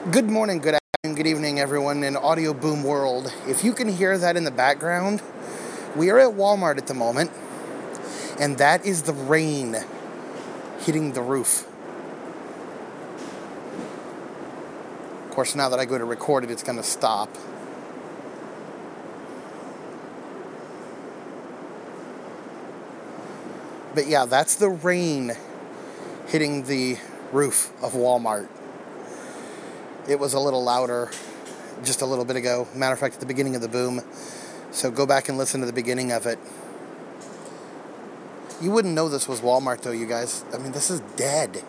Good morning, good afternoon, good evening, everyone in Audio Boom World. If you can hear that in the background, we are at Walmart at the moment, and that is the rain hitting the roof. Of course, now that I go to record it, it's going to stop. But yeah, that's the rain hitting the roof of Walmart. It was a little louder just a little bit ago. Matter of fact, at the beginning of the boom. So go back and listen to the beginning of it. You wouldn't know this was Walmart, though, you guys. I mean, this is dead.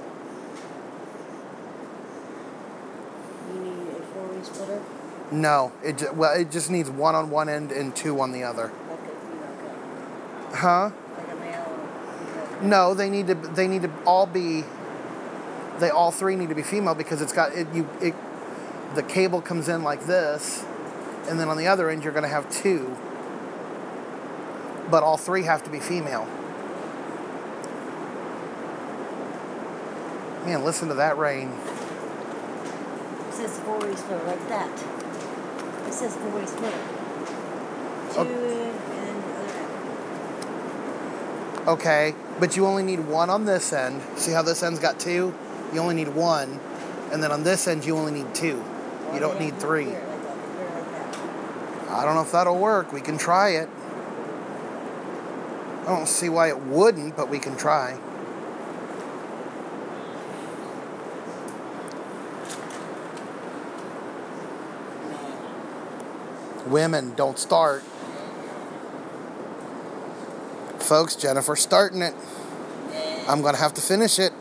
You need a four-way splitter? No, it just needs one on one end and two on the other. Like a female cat. Huh? Like a male or female cat. No, they need to all be. They all three need to be female because it's got it. The cable comes in like this, and then on the other end you're going to have two. But all three have to be female. Man, listen to that rain. It says four-way splitter, like that. It says four-way splitter. Two and the other end. Okay, but you only need one on this end. See how this end's got two? You only need one. And then on this end, you only need two. You don't need three. Like that. I don't know if that'll work. We can try it. I don't see why it wouldn't, but we can try. Women, don't start. Folks, Jennifer's starting it. I'm going to have to finish it.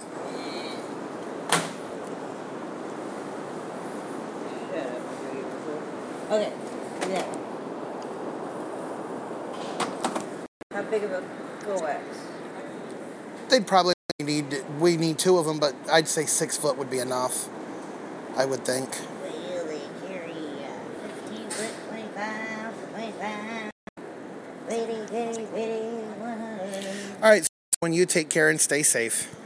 Okay, yeah. How big of a coax? They'd probably we need two of them, but I'd say 6 foot would be enough. I would think. They carry 15 foot, 25, 25. Witty, 100. All right, so when you take care and stay safe.